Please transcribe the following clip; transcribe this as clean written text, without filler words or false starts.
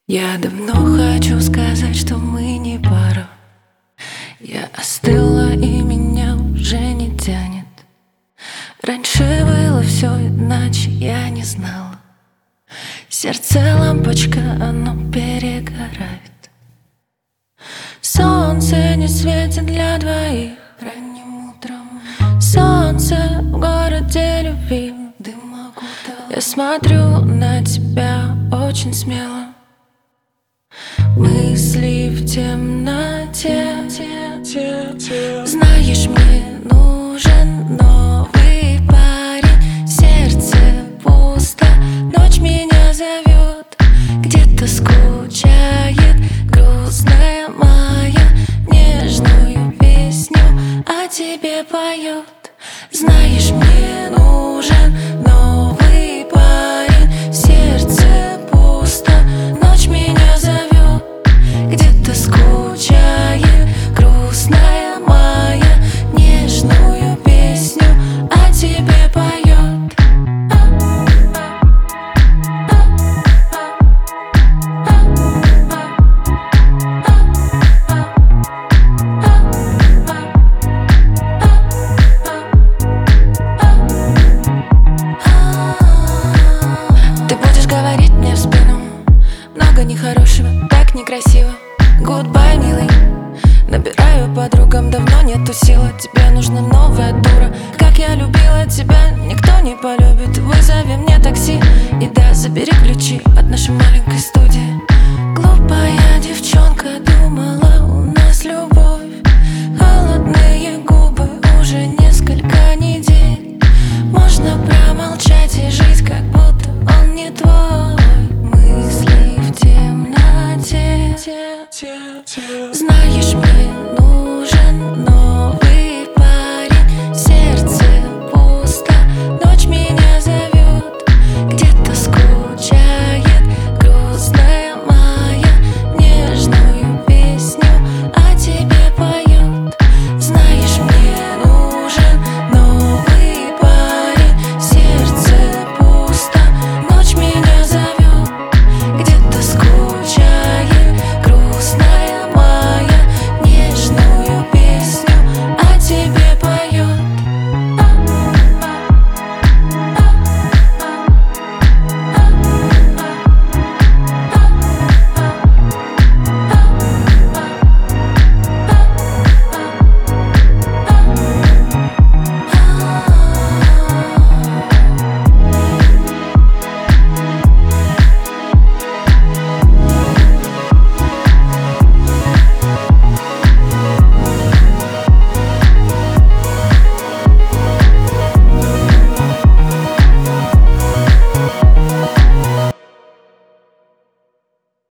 Я давно хочу сказать, что мы не пара. Я остыла и меня уже не тянет. Раньше было все иначе, я не знала. Сердце лампочка, оно перегорает. Солнце не светит для двоих ранним утром. Солнце в городе любви, дым окутал. Я смотрю на тебя очень смело. Мысли в темноте. Знаешь, мне нужен новый парень. Сердце пусто, ночь меня зовет. Где-то скучает грустная моя, нежную песню о тебе поет. Знаешь, мне нужен новый парень. Сердце пусто, ночь меня зовет. Где-то скучает грустная моя, нежную песню о тебе поет. Ты будешь говорить мне в спину много нехорошего, так некрасиво. Goodbye, милый. Набираю подругам, давно нету силы. Тебе нужна новая дура. Как я любила тебя, никто не полюбит. Вызови мне такси и да, забери ключи от нашей маленькой студии. Глупая девчонка думала, у нас любовь. Холодные губы уже несколько недель. Можно промолчать и жить, как будто он не твой. Мысли в темноте.